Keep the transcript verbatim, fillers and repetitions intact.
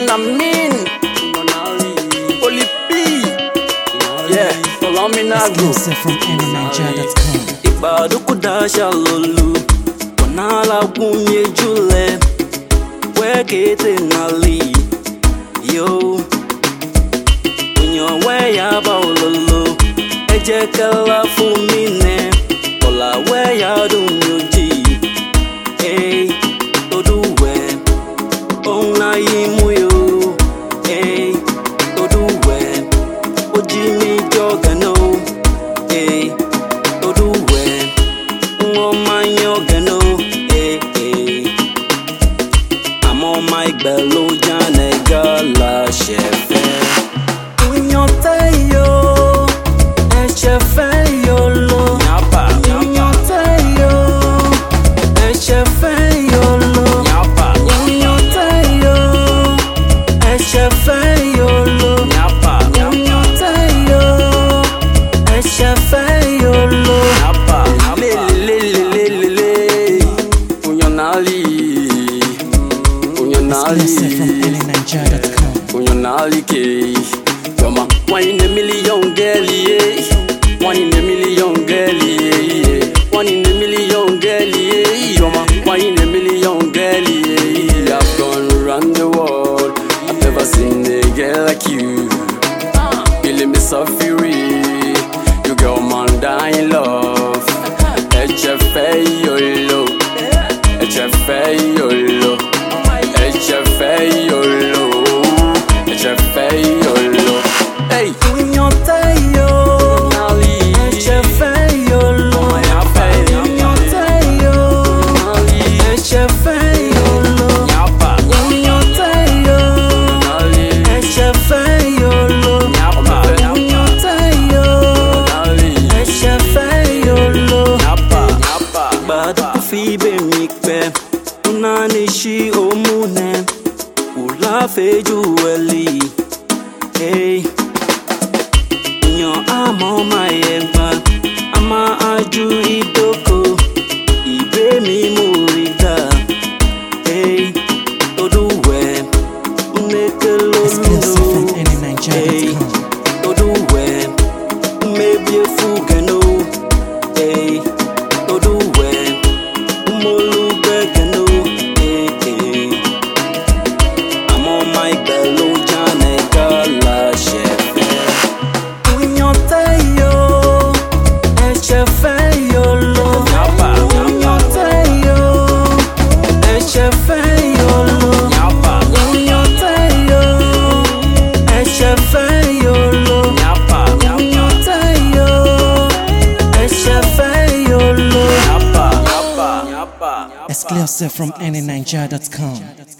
I mean, Oli P, yeah, follow me now. Exclusive from any niger dot com. Ibaduku dasha lolu, wanala kunye jule, wekete nali, yo. Unyo we ya ba ololo, eje kala fumine, ola we ya dunyoji, hey, toduwe, ona yimu yo, hey, toduwe, ojimi jogano, hey, toduwe, uoma yogano, hey, hey. I'm on my bello jane gala shefe. Unyoteyo, echefe yolo. Nyapa, unyoteyo, echefe yolo. Nyapa, unyoteyo, echefe yolo. Nyapa, unyoteyo, echefe yolo. Nyapa, le le le le le le. Unyonali, unyonali. Exclusive from any niger dot com. Unyonali ke. Yoma, one in a million girl, yeah. One in a million girl, yeah. One in a million girl, yeah. Yoma, one in a million girl, yeah. I've gone around the world, I've never seen a girl like you. Feeling me so fury, you girl man dying love. H F A yolo, H F A yolo, H F A yolo, H F A yolo. Hey, unyoteyo, echefe yolo. Unyoteyo, echefe yolo. Unyoteyo, echefe yolo. Unyoteyo, echefe yolo. Baduku fibe mikpe, unanishi omune, ulafe juweli. Hey. I'm on my egba, ama aju idoko, ibe mi murida. Hey, toduwe, unekelo Exclusive from any niger hey, dot com. toduwe, maybe a fugano. Hey, toduwe, umolu begano. Hey, hey. I'm on my bello jane gala chef. Unyoteyo, echefe yolo. Unyoteyo, echefe yolo. Unyoteyo, echefe yolo. Unyoteyo, echefe yolo. Exclusive from any niger dot com.